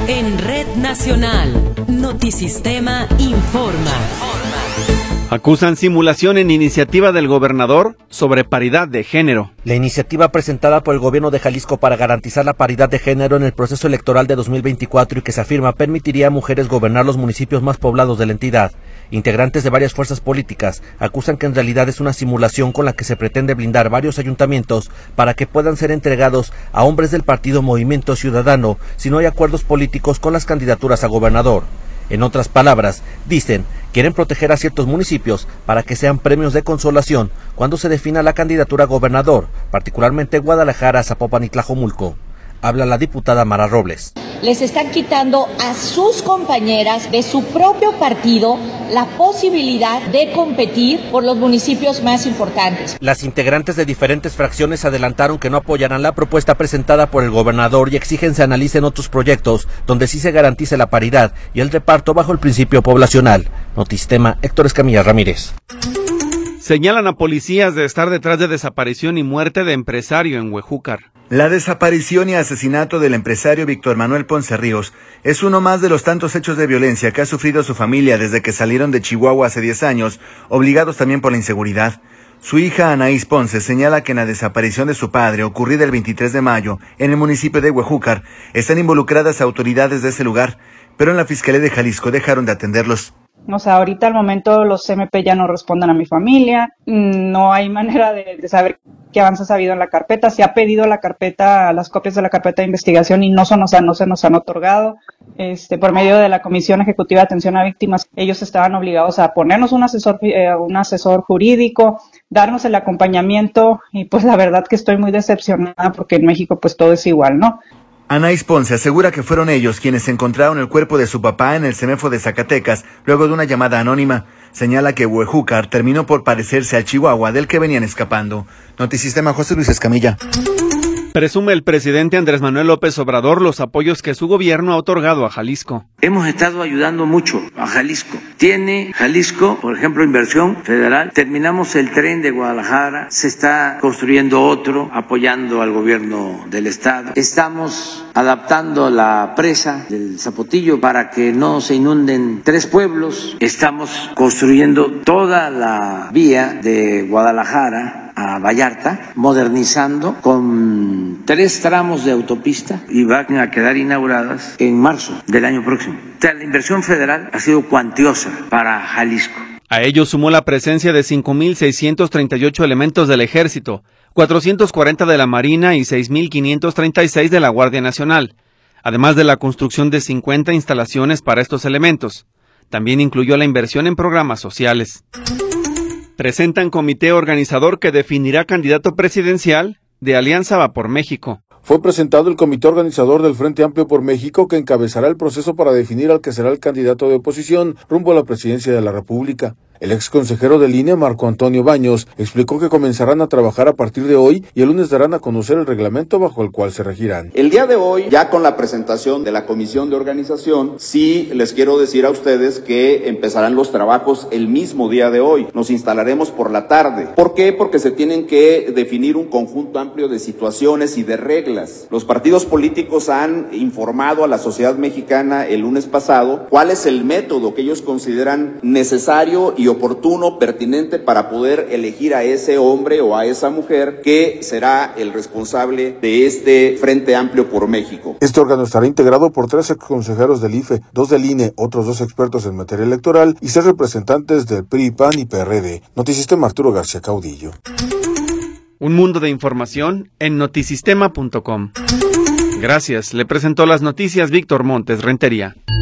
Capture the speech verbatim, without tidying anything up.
En Red Nacional, Notisistema informa. Acusan simulación en iniciativa del gobernador sobre paridad de género. La iniciativa presentada por el gobierno de Jalisco para garantizar la paridad de género en el proceso electoral de dos mil veinticuatro y que se afirma permitiría a mujeres gobernar los municipios más poblados de la entidad. Integrantes de varias fuerzas políticas acusan que en realidad es una simulación con la que se pretende blindar varios ayuntamientos para que puedan ser entregados a hombres del partido Movimiento Ciudadano si no hay acuerdos políticos con las candidaturas a gobernador. En otras palabras, dicen, quieren proteger a ciertos municipios para que sean premios de consolación cuando se defina la candidatura a gobernador, particularmente Guadalajara, Zapopan y Tlajomulco. Habla la diputada Mara Robles. Les están quitando a sus compañeras de su propio partido la posibilidad de competir por los municipios más importantes. Las integrantes de diferentes fracciones adelantaron que no apoyarán la propuesta presentada por el gobernador y exigen se analicen otros proyectos donde sí se garantice la paridad y el reparto bajo el principio poblacional. Notisistema, Héctor Escamilla Ramírez. Señalan a policías de estar detrás de desaparición y muerte de empresario en Huejúcar. La desaparición y asesinato del empresario Víctor Manuel Ponce Ríos es uno más de los tantos hechos de violencia que ha sufrido su familia desde que salieron de Chihuahua hace diez años, obligados también por la inseguridad. Su hija Anaís Ponce señala que en la desaparición de su padre, ocurrida el veintitrés de mayo, en el municipio de Huejúcar, están involucradas autoridades de ese lugar, pero en la Fiscalía de Jalisco dejaron de atenderlos. O sea, ahorita al momento los C M P ya no responden a mi familia, no hay manera de, de saber qué avances ha habido en la carpeta. Se ha pedido la carpeta, las copias de la carpeta de investigación y no, son, o sea, no se nos han otorgado. Este, por medio de la Comisión Ejecutiva de Atención a Víctimas, ellos estaban obligados a ponernos un asesor, eh, un asesor jurídico, darnos el acompañamiento y pues la verdad que estoy muy decepcionada porque en México pues todo es igual, ¿no? Anaís Ponce asegura que fueron ellos quienes encontraron el cuerpo de su papá en el CEMEFO de Zacatecas luego de una llamada anónima. Señala que Huejúcar terminó por parecerse al Chihuahua del que venían escapando. Notisistema, José Luis Escamilla. Presume el presidente Andrés Manuel López Obrador los apoyos que su gobierno ha otorgado a Jalisco. Hemos estado ayudando mucho a Jalisco. Tiene Jalisco, por ejemplo, inversión federal. Terminamos el tren de Guadalajara. Se está construyendo otro, apoyando al gobierno del estado. Estamos adaptando la presa del Zapotillo para que no se inunden tres pueblos. Estamos construyendo toda la vía de Guadalajara a Vallarta, modernizando con tres tramos de autopista y van a quedar inauguradas en marzo del año próximo. O sea, la inversión federal ha sido cuantiosa para Jalisco. A ello sumó la presencia de cinco mil seiscientos treinta y ocho elementos del Ejército, cuatrocientos cuarenta de la Marina y seis mil quinientos treinta y seis de la Guardia Nacional, además de la construcción de cincuenta instalaciones para estos elementos. También incluyó la inversión en programas sociales. Presentan comité organizador que definirá candidato presidencial de Alianza Va por México. Fue presentado el comité organizador del Frente Amplio por México que encabezará el proceso para definir al que será el candidato de oposición rumbo a la presidencia de la República. El ex consejero del I N E, Marco Antonio Baños, explicó que comenzarán a trabajar a partir de hoy y el lunes darán a conocer el reglamento bajo el cual se regirán. El día de hoy, ya con la presentación de la comisión de organización, sí les quiero decir a ustedes que empezarán los trabajos el mismo día de hoy. Nos instalaremos por la tarde. ¿Por qué? Porque se tienen que definir un conjunto amplio de situaciones y de reglas. Los partidos políticos han informado a la sociedad mexicana el lunes pasado cuál es el método que ellos consideran necesario y oportuno, pertinente para poder elegir a ese hombre o a esa mujer que será el responsable de este Frente Amplio por México. Este órgano estará integrado por tres exconsejeros del I F E, dos del I N E, otros dos expertos en materia electoral y seis representantes del P R I, P A N y P R D. Notisistema, Arturo García Caudillo. Un mundo de información en notisistema punto com. Gracias, le presentó las noticias Víctor Montes Rentería.